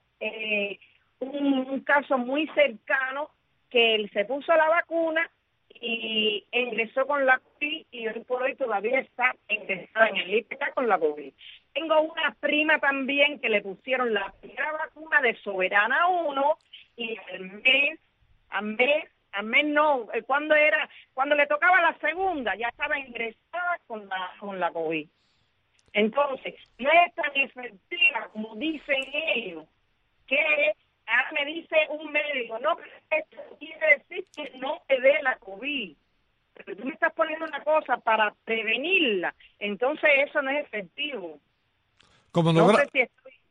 [SPEAKER 1] un caso muy cercano que él se puso la vacuna y ingresó con la COVID y hoy por hoy todavía está ingresada en el IPK con la COVID. Tengo una prima también que le pusieron la primera vacuna de Soberana 1 y al mes al menos cuando le tocaba la segunda, ya estaba ingresada con la COVID. Entonces, no es tan efectiva como dicen ellos, que ahora me dice un médico, no, esto quiere decir que no te dé la COVID. Pero tú me estás poniendo una cosa para prevenirla, entonces eso no es efectivo.
[SPEAKER 3] Como no sé si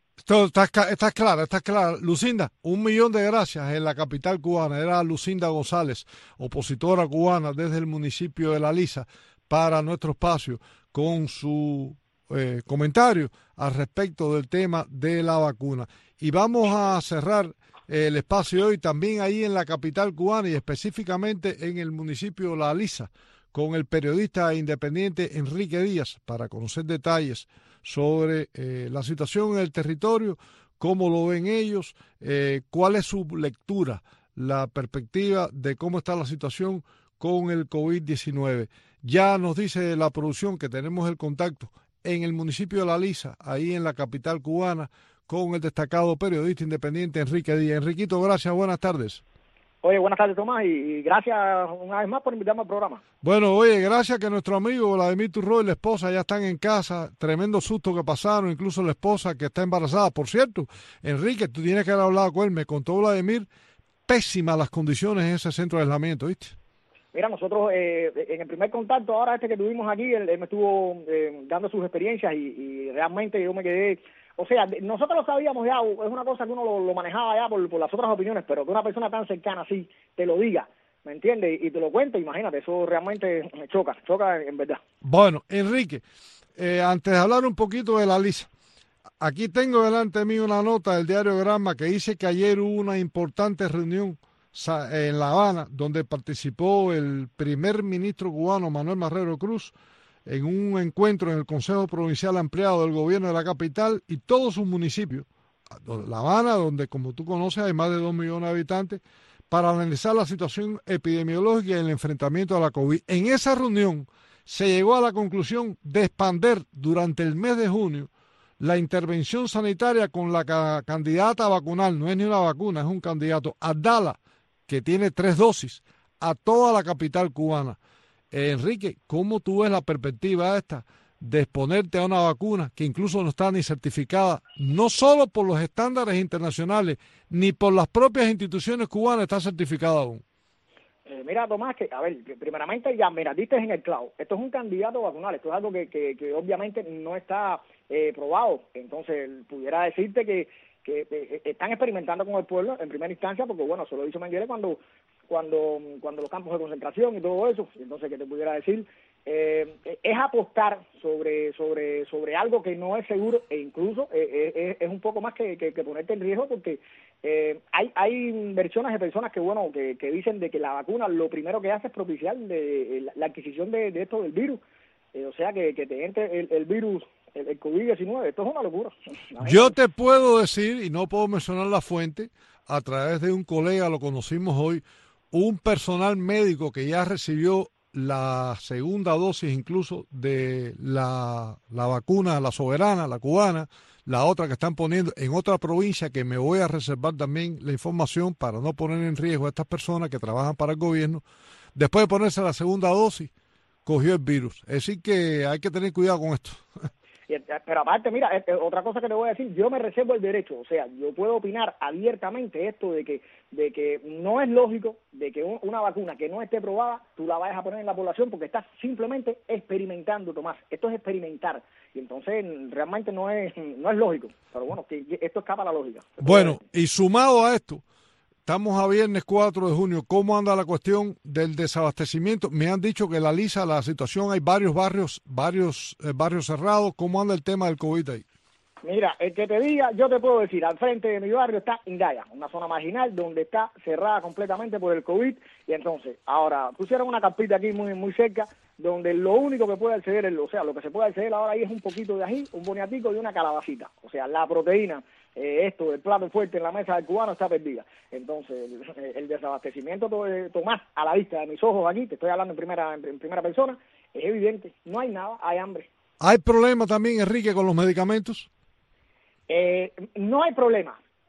[SPEAKER 3] estás clara. Lucinda, 1.000.000 de gracias en la capital cubana. Era Lucinda González, opositora cubana desde el municipio de La Lisa, para nuestro espacio, con su comentario al respecto del tema de la vacuna. Y vamos a cerrar el espacio hoy también ahí en la capital cubana y específicamente en el municipio de La Lisa con el periodista independiente Enrique Díaz para conocer detalles sobre la situación en el territorio, cómo lo ven ellos, cuál es su lectura, la perspectiva de cómo está la situación con el COVID-19. Ya nos dice la producción que tenemos el contacto en el municipio de La Lisa, ahí en la capital cubana, con el destacado periodista independiente Enrique Díaz. Enriquito, gracias, buenas tardes.
[SPEAKER 4] Oye, buenas tardes, Tomás, y gracias una vez más por invitarme al programa.
[SPEAKER 3] Bueno, oye, gracias que nuestro amigo Vladimir Turro y la esposa ya están en casa, tremendo susto que pasaron, incluso la esposa que está embarazada. Por cierto, Enrique, tú tienes que haber hablado con él, me contó Vladimir, pésimas las condiciones en ese centro de aislamiento, ¿viste?
[SPEAKER 4] Mira, nosotros en el primer contacto ahora que tuvimos aquí, él me estuvo dando sus experiencias y realmente yo me quedé... O sea, nosotros lo sabíamos ya, es una cosa que uno lo manejaba ya por las otras opiniones, pero que una persona tan cercana así te lo diga, ¿me entiendes? Y te lo cuente, imagínate, eso realmente choca en verdad.
[SPEAKER 3] Bueno, Enrique, antes de hablar un poquito de La Lisa, aquí tengo delante de mí una nota del diario Granma que dice que ayer hubo una importante reunión en La Habana donde participó el primer ministro cubano Manuel Marrero Cruz, en un encuentro en el Consejo Provincial Ampliado del Gobierno de la capital y todos sus municipios, La Habana, donde como tú conoces hay más de 2 millones de habitantes, para analizar la situación epidemiológica y el enfrentamiento a la COVID. En esa reunión se llegó a la conclusión de expandir durante el mes de junio la intervención sanitaria con la candidata a vacunar, no es ni una vacuna, es un candidato, Abdala, que tiene 3 dosis, a toda la capital cubana. Enrique, ¿cómo tú ves la perspectiva esta de exponerte a una vacuna que incluso no está ni certificada, no solo por los estándares internacionales, ni por las propias instituciones cubanas está certificada aún?
[SPEAKER 4] Mira, Tomás, que, a ver, primeramente ya, mira, diste en el clavo. Esto es un candidato vacunal, esto es algo que obviamente no está probado. Entonces, pudiera decirte que están experimentando con el pueblo en primera instancia, porque bueno, se lo hizo Mengele cuando los campos de concentración y todo eso. Entonces, ¿qué te pudiera decir? Es apostar sobre algo que no es seguro, e incluso es un poco más que ponerte en riesgo, porque hay versiones de personas que dicen de que la vacuna lo primero que hace es propiciar la adquisición de esto del virus, o sea que te entre el virus, el COVID-19. Esto es una locura.
[SPEAKER 3] Yo te puedo decir, y no puedo mencionar la fuente, a través de un colega, lo conocimos hoy, un personal médico que ya recibió la segunda dosis incluso de la vacuna, la soberana, la cubana, la otra que están poniendo en otra provincia, que me voy a reservar también la información para no poner en riesgo a estas personas que trabajan para el gobierno. Después de ponerse la segunda dosis, cogió el virus. Es decir que hay que tener cuidado con esto.
[SPEAKER 4] Pero aparte, mira, otra cosa que te voy a decir, yo me reservo el derecho, o sea, yo puedo opinar abiertamente esto de que no es lógico de que una vacuna que no esté probada, tú la vayas a poner en la población, porque estás simplemente experimentando, Tomás. Esto es experimentar, y entonces realmente no es lógico, pero bueno, que esto escapa a la lógica.
[SPEAKER 3] Bueno, y sumado a esto, estamos a viernes 4 de junio. ¿Cómo anda la cuestión del desabastecimiento? Me han dicho que en La Lisa la situación, hay varios barrios cerrados. ¿Cómo anda el tema del COVID ahí?
[SPEAKER 4] Mira, el que te diga, yo te puedo decir, al frente de mi barrio está Ingaya, una zona marginal donde está cerrada completamente por el COVID. Y entonces, ahora, pusieron una carpita aquí muy cerca, donde lo único que puede acceder, lo que se puede acceder ahora ahí es un poquito de ají, un boniatico y una calabacita. O sea, la proteína, el plato fuerte en la mesa del cubano está perdida. Entonces, el desabastecimiento, Tomás, a la vista de mis ojos aquí, te estoy hablando en primera persona, es evidente, no hay nada, hay hambre.
[SPEAKER 3] ¿Hay problema también, Enrique, con los medicamentos?
[SPEAKER 4] No hay problema,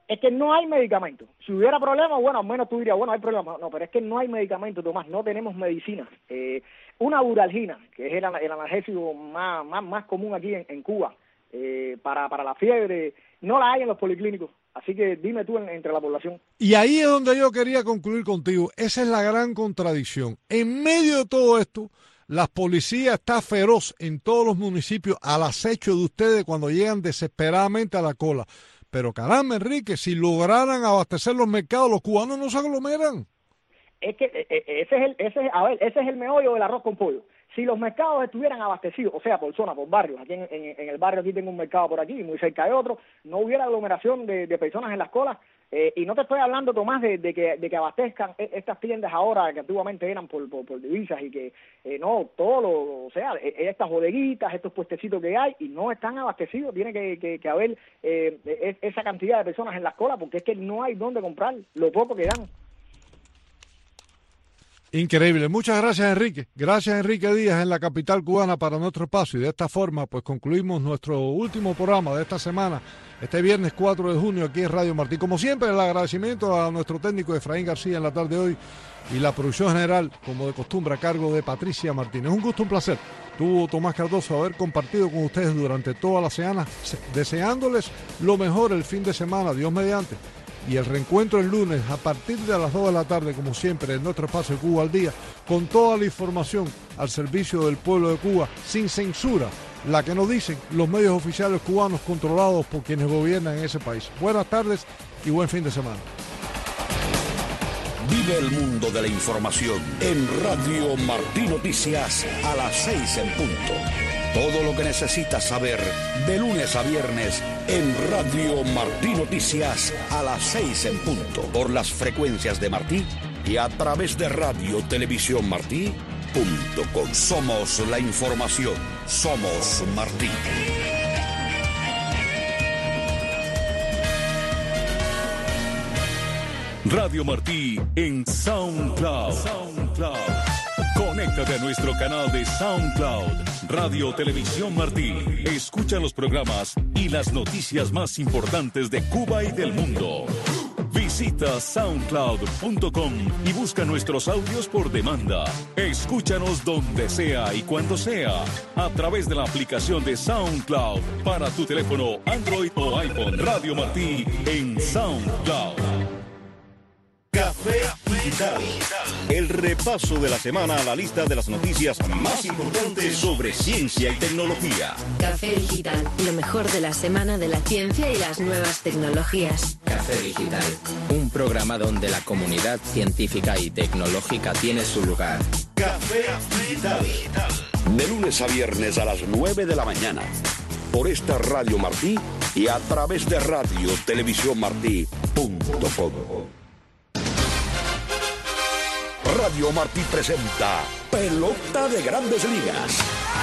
[SPEAKER 4] Es que no hay medicamento. Si hubiera problema, bueno, al menos tú dirías, bueno, hay problema. No, pero es que no hay medicamento, Tomás, no tenemos medicina. Una Uralgina, que es el analgésico más común aquí en Cuba, para la fiebre, no la hay en los policlínicos. Así que dime tú entre la población.
[SPEAKER 3] Y ahí es donde yo quería concluir contigo. Esa es la gran contradicción. En medio de todo esto, la policía está feroz en todos los municipios al acecho de ustedes cuando llegan desesperadamente a la cola. Pero caramba, Enrique, si lograran abastecer los mercados, los cubanos no se aglomeran.
[SPEAKER 4] Es que ese es el meollo del arroz con pollo. Si los mercados estuvieran abastecidos, o sea, por zona, por barrios, aquí en el barrio aquí tengo un mercado por aquí, muy cerca de otro, no hubiera aglomeración de personas en las colas. Y no te estoy hablando, Tomás, de que abastezcan estas tiendas ahora que antiguamente eran por divisas y que no, o sea, estas bodeguitas, estos puestecitos que hay y no están abastecidos. Tiene que haber esa cantidad de personas en las colas porque es que no hay dónde comprar lo poco que dan.
[SPEAKER 3] Increíble. Muchas gracias, Enrique. Gracias, Enrique Díaz, en la capital cubana para nuestro espacio. Y de esta forma, pues concluimos nuestro último programa de esta semana, este viernes 4 de junio, aquí en Radio Martí. Como siempre, el agradecimiento a nuestro técnico Efraín García en la tarde de hoy y la producción general, como de costumbre, a cargo de Patricia Martínez. Un gusto, un placer. Tuvo Tomás Cardoso haber compartido con ustedes durante toda la semana, deseándoles lo mejor el fin de semana, Dios mediante. Y el reencuentro el lunes a partir de las 2 de la tarde, como siempre, en nuestro espacio Cuba al Día, con toda la información al servicio del pueblo de Cuba, sin censura, la que nos dicen los medios oficiales cubanos controlados por quienes gobiernan en ese país. Buenas tardes y buen fin de semana.
[SPEAKER 7] Vive el mundo de la información en Radio Martí Noticias a las 6 en punto. Todo lo que necesitas saber de lunes a viernes en Radio Martí Noticias a las 6 en punto. Por las frecuencias de Martí y a través de Radio Televisión Martí.com. Somos la información. Somos Martí.
[SPEAKER 11] Radio Martí en SoundCloud. Conéctate a nuestro canal de SoundCloud, Radio Televisión Martí. Escucha los programas y las noticias más importantes de Cuba y del mundo. Visita soundcloud.com y busca nuestros audios por demanda. Escúchanos donde sea y cuando sea, a través de la aplicación de SoundCloud para tu teléfono Android o iPhone. Radio Martí en SoundCloud.
[SPEAKER 5] Café Digital. El repaso de la semana a la lista de las noticias más importantes sobre ciencia y tecnología.
[SPEAKER 22] Café Digital, lo mejor de la semana de la ciencia y las nuevas tecnologías.
[SPEAKER 23] Café Digital, un programa donde la comunidad científica y tecnológica tiene su lugar.
[SPEAKER 5] Café Digital.
[SPEAKER 7] De lunes a viernes a las 9 de la mañana. Por esta Radio Martí y a través de Radio Televisión Martí.com. Radio Martí presenta Pelota de Grandes Ligas.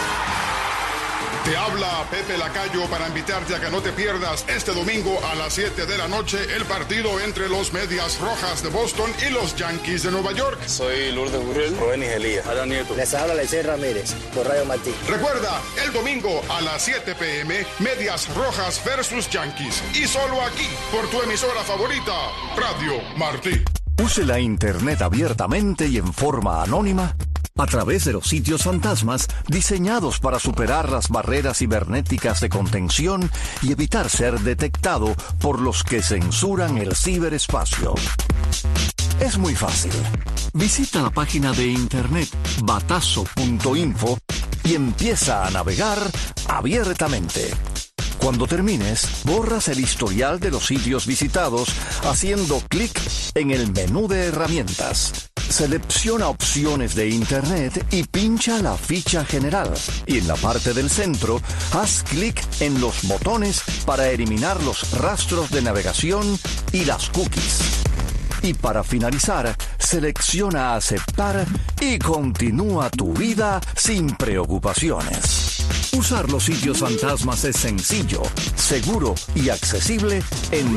[SPEAKER 8] Te habla Pepe Lacayo para invitarte a que no te pierdas este domingo a las 7 de la noche el partido entre los Medias Rojas de Boston y los Yankees de Nueva York.
[SPEAKER 9] Soy Lourdes Gurriel, Rubén Elías, Adán Nieto.
[SPEAKER 10] Les habla Lecey Ramírez por Radio Martí.
[SPEAKER 8] Recuerda, el domingo a las 7 p.m. Medias Rojas versus Yankees. Y solo aquí, por tu emisora favorita, Radio Martí.
[SPEAKER 24] Use la Internet abiertamente y en forma anónima a través de los sitios fantasmas diseñados para superar las barreras cibernéticas de contención y evitar ser detectado por los que censuran el ciberespacio. Es muy fácil. Visita la página de internet batazo.info y empieza a navegar abiertamente. Cuando termines, borras el historial de los sitios visitados haciendo clic en el menú de herramientas. Selecciona opciones de Internet y pincha la ficha general. Y en la parte del centro, haz clic en los botones para eliminar los rastros de navegación y las cookies. Y para finalizar, selecciona aceptar y continúa tu vida sin preocupaciones. Usar los sitios fantasmas es sencillo, seguro y accesible en